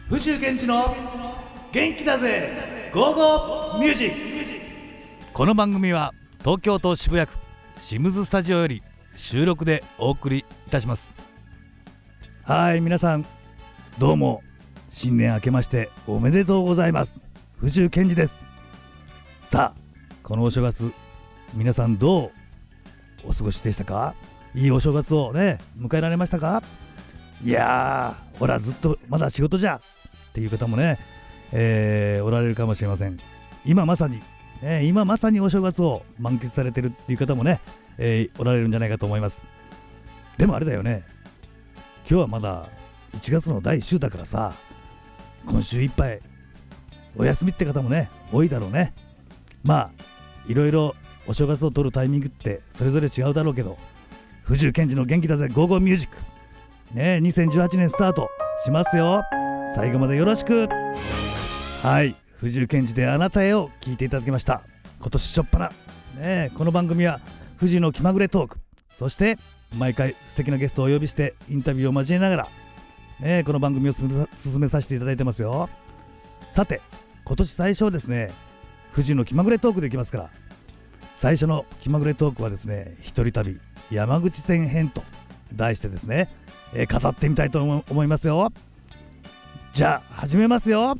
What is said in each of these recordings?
藤井健二の元気だぜゴーゴーミュージック。この番組は東京都渋谷区シムズスタジオより収録でお送りいたします。はい、皆さんどうも新年明けましておめでとうございます。藤井健二です。さあ、このお正月皆さんどうお過ごしでしたか？いいお正月をね迎えられましたか？いやー、ほらずっとまだ仕事じゃっていう方もね、おられるかもしれません。今まさにお正月を満喫されてるっていう方もね、おられるんじゃないかと思います。でもあれだよね、今日はまだ1月の第1週だからさ、今週いっぱいお休みって方もね多いだろうね。まあいろいろお正月を取るタイミングってそれぞれ違うだろうけど、藤井健二の元気だぜゴーゴーミュージックね、2018年スタートしますよ。最後までよろしく。はい、藤井健二であなたへを聞いていただきました。今年しょっぱなね、この番組は藤井の気まぐれトーク、そして毎回素敵なゲストをお呼びしてインタビューを交えながらね、この番組を進めさせていただいてますよ。さて、今年最初はですね、藤井の気まぐれトークでいきますから、最初の気まぐれトークはですね、一人旅山口線編と題してですね、語ってみたいと思いますよ。じゃあ始めますよ。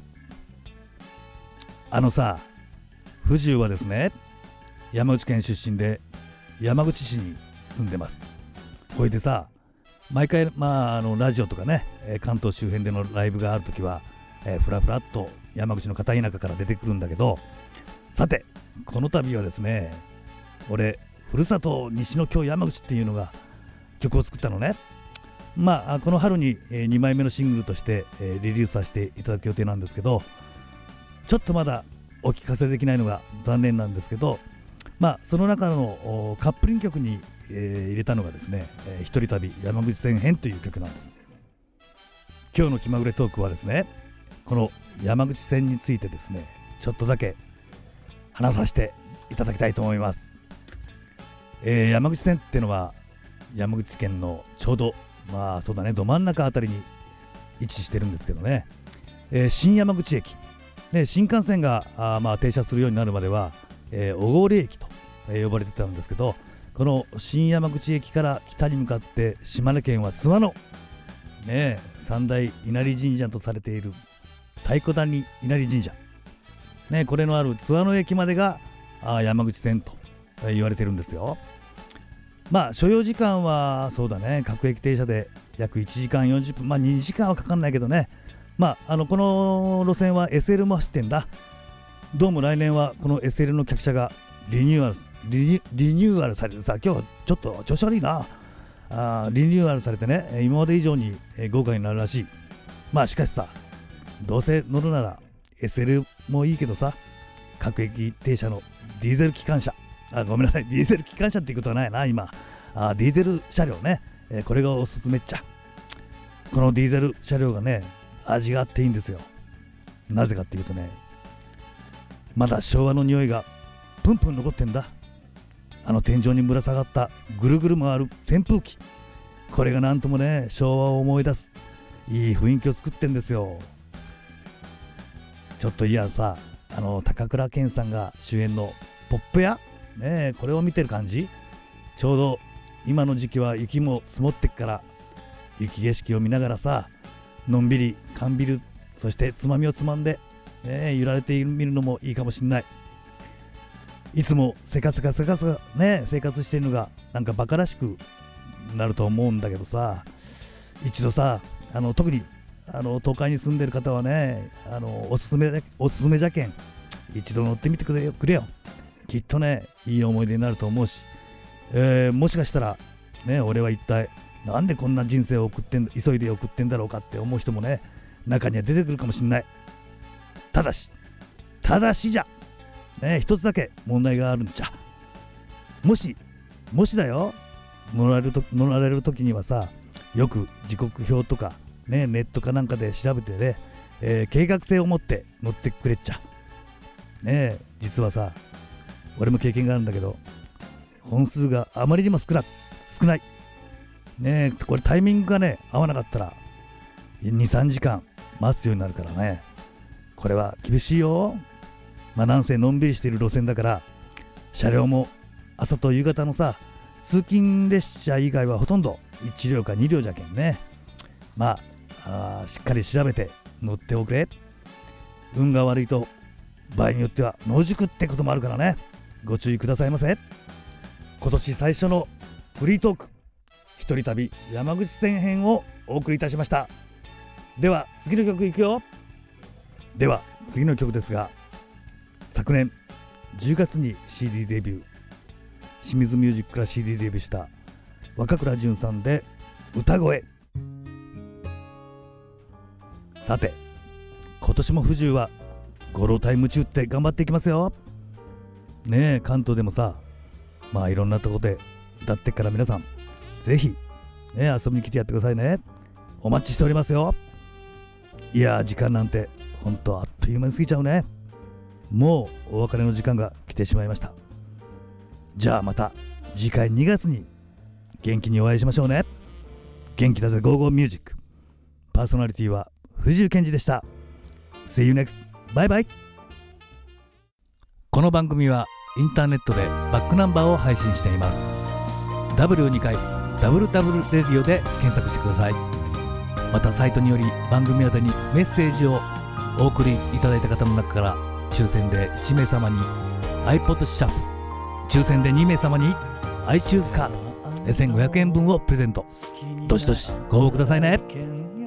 さ、藤井はですね、山口県出身で山口市に住んでます。これでさ、毎回ラジオとかね、関東周辺でのライブがあるときは、ふらふらっと山口の片田舎から出てくるんだけど、さてこの度はですね、俺ふるさと西の京山口っていうのが曲を作ったのね。この春に2枚目のシングルとしてリリースさせていただく予定なんですけど、ちょっとまだお聞かせできないのが残念なんですけど、その中のカップリング曲に入れたのがですね、一人旅山口線編という曲なんです。今日の気まぐれトークはですね、この山口線についてですね、ちょっとだけ話させていただきたいと思います。山口線ってのは山口県のちょうどそうだね、ど真ん中あたりに位置してるんですけどね、新山口駅、新幹線が停車するようになるまでは、小郡駅と、呼ばれてたんですけど、この新山口駅から北に向かって島根県は津和野、三大稲荷神社とされている太鼓谷稲荷神社、これのある津和野駅までが山口線と言われてるんですよ。所要時間はそうだね、各駅停車で約1時間40分、2時間はかかんないけどね、この路線は SL も走ってんだ。どうも来年はこの SL の客車がリニューアルされてさ、今日ちょっと調子悪いな。リニューアルされてね、今まで以上に豪華になるらしい。しかしさ、どうせ乗るなら SL もいいけどさ、各駅停車のディーゼル機関車、ごめんなさい、ディーゼル機関車っていうことはないな今。ディーゼル車両ね、これがおすすめっちゃ。このディーゼル車両がね、味があっていいんですよ。なぜかっていうとね、まだ昭和の匂いがプンプン残ってんだ。天井にぶら下がったぐるぐる回る扇風機、これがなんともね、昭和を思い出すいい雰囲気を作ってんですよ。ちょっといやさ、高倉健さんが主演のポップ屋これを見てる感じ、ちょうど今の時期は雪も積もってっから、雪景色を見ながらさ、のんびり缶ビール、そしてつまみをつまんで、揺られてみるのもいいかもしんない。いつもせかせか生活してるのがなんかバカらしくなると思うんだけどさ、一度さ、特に東海に住んでる方はね、おすすめじゃけん一度乗ってみてくれよ。きっとね、いい思い出になると思うし、もしかしたらね、俺は一体なんでこんな人生を急いで送ってんだろうかって思う人もね、中には出てくるかもしんない。ただしじゃ一つだけ問題があるんちゃ。もしだよ、乗られる時にはさ、よく時刻表とかネットかなんかで調べてね、計画性を持って乗ってくれっちゃ。実はさ、俺も経験があるんだけど、本数があまりにも少ない。これタイミングがね合わなかったら 2,3 時間待つようになるからね。これは厳しいよ。なんせのんびりしている路線だから、車両も朝と夕方のさ通勤列車以外はほとんど1両か2両じゃけんね。しっかり調べて乗っておくれ。運が悪いと場合によっては野宿ってこともあるからね、ご注意くださいませ。今年最初のフリートーク、一人旅山口線編をお送りいたしました。では次の曲いくよ。では次の曲ですが、昨年10月に CD デビュー、清水ミュージックから CD デビューした若倉淳さんで歌声。さて今年も不自由はご老体夢中って頑張っていきますよね。え関東でもさいろんなとこで歌ってっから、皆さんぜひね遊びに来てやってくださいね。お待ちしておりますよ。いや時間なんてほんとあっという間に過ぎちゃうね。もうお別れの時間が来てしまいました。じゃあまた次回2月に元気にお会いしましょうね。元気だぜゴーゴーミュージック。パーソナリティは藤井健二でした。 See you next. バイバイ。この番組はインターネットでバックナンバーを配信しています。 W2 回ダブルダブルレディオで検索してください。またサイトにより番組宛てにメッセージをお送りいただいた方の中から抽選で1名様に iPod シャープ、抽選で2名様に iTunes カード1500円分をプレゼント。どしどしご応募くださいね。